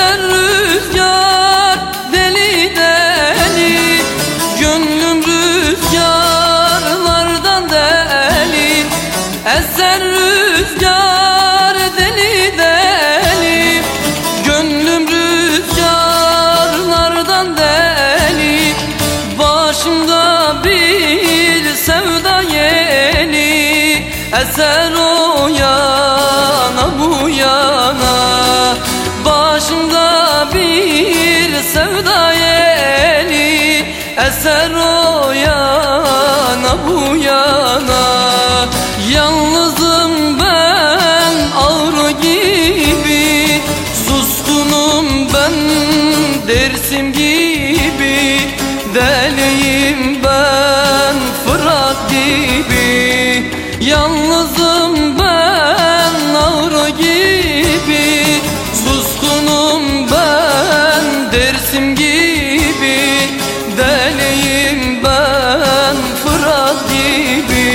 Eser rüzgar deli deli, gönlüm rüzgarlardan deli. Eser rüzgar deli deli, gönlüm rüzgarlardan deli. Başımda bir sevda yeli, eser o yana bu yana. Başımda bir sevda yeli, eser o yana bu yana. Yalnızım ben ağrı gibi, suskunum ben Dersim gibi. Deliyim ben Fırat gibi. Yalnızım ben ağrı gibi, suskunum ben Dersim gibi. Deliyim ben Fırat gibi.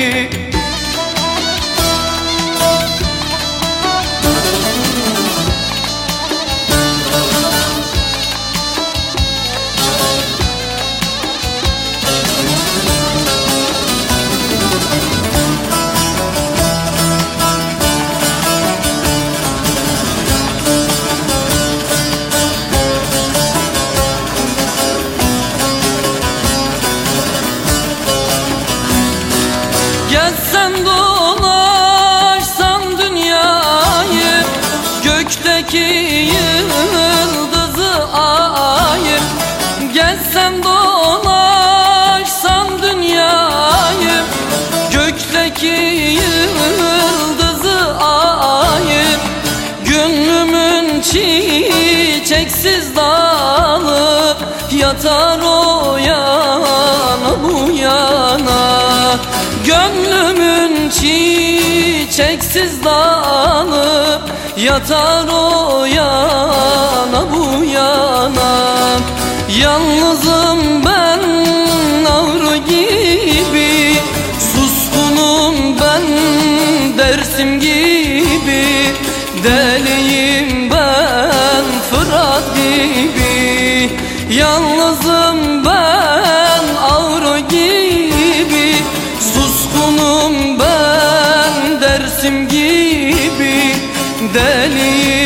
Gezsen dolaşsan dünyayı, gökteki yıldızı ayı. Gezsen dolaşsan dünyayı, gökteki yıldızı ayı. Gönlümün çiçeksiz dalı, yatar o yana bu yana. Gönlümün çiçeksiz dalı, yatar o yana bu yana. Yalnızım ben ağrı gibi, suskunum ben Dersim gibi. Deliyim ben Fırat gibi. Yalnızım ben ağrı gibi, suskunum ben Dersim gibi. Deli